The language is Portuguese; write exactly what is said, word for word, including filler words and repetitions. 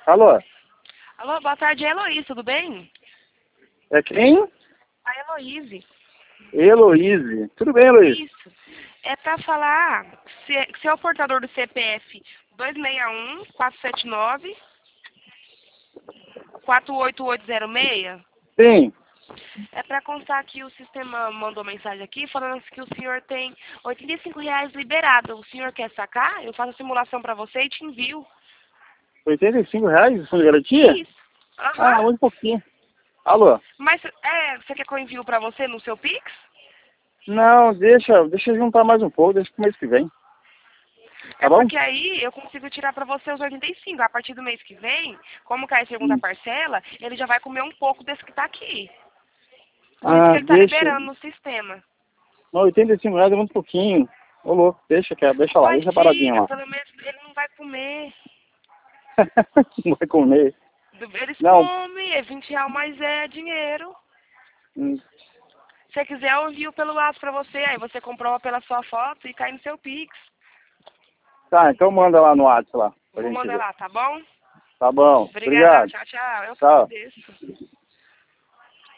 Alô? Alô, boa tarde, é a Heloísa, tudo bem? É quem? A Heloísa. Heloíse. Tudo bem, Heloíse? Isso. É pra falar se, se é o portador do C P F dois seis um, quatro sete nove, quatro oito oito zero seis. Sim. É pra constar que o sistema mandou mensagem aqui falando que o senhor tem oitenta e cinco reais liberado. O senhor quer sacar? Eu faço a simulação pra você e te envio. oitenta e cinco reais de fundo de garantia? Isso. Aham. Ah, muito pouquinho. Alô? Mas é, você quer que eu envio pra você no seu Pix? Não, deixa, deixa eu juntar mais um pouco, deixa pro mês que vem. Tá É bom? porque aí eu consigo tirar pra você os oitenta e cinco. A partir do mês que vem, como cai a segunda Hum. parcela, ele já vai comer um pouco desse que tá aqui. Por isso que Ah, ele tá deixa. liberando no sistema. Não, oitenta e cinco reais é muito pouquinho. Ô louco, deixa, cara, deixa lá, deixa paradinho Imagina, lá. pelo menos ele não vai comer. Não vai comer. Eles Não. comem, é vinte reais, mas é dinheiro. Hum. Se você quiser, eu envio pelo WhatsApp pra você. Aí você comprova pela sua foto e cai no seu Pix. Tá, então manda lá no WhatsApp lá, pra Vou gente mandar ver. lá, tá bom? Tá bom, Obrigada, obrigado. tchau, tchau. Eu que Tchau. agradeço.